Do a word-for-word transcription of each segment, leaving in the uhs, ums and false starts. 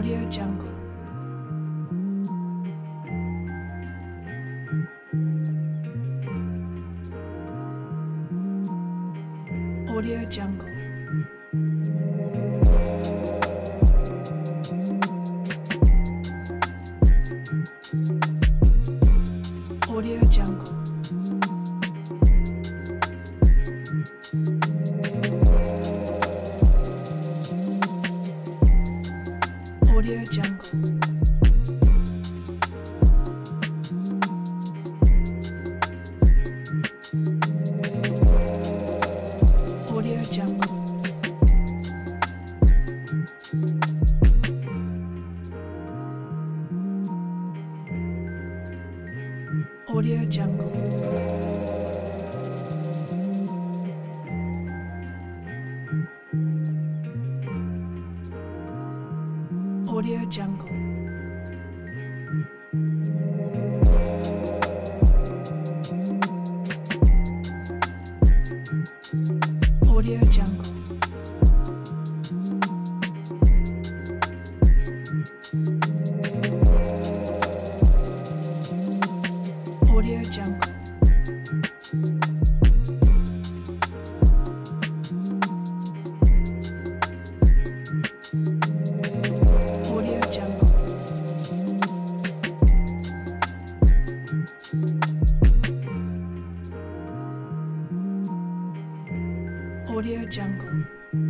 Audio Jungle. Audio Jungle. Audio Jungle. Audio Jungle. Audio Jungle. Audio Jungle. Audio Jungle. Audio Jungle. Audio Jungle. Audio Jungle. Audio Jungle.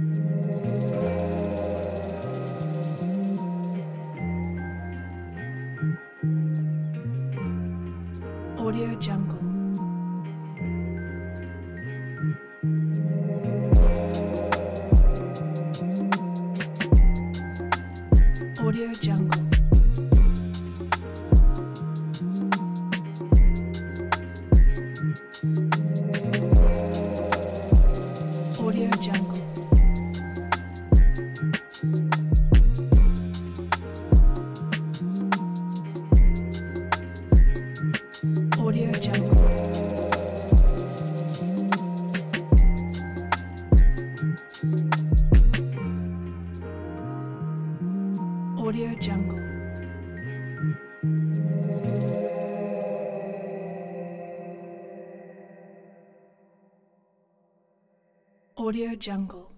Audio Jungle. Audio Jungle. Audio Jungle. Audio Jungle. Audio Jungle. Audio Jungle.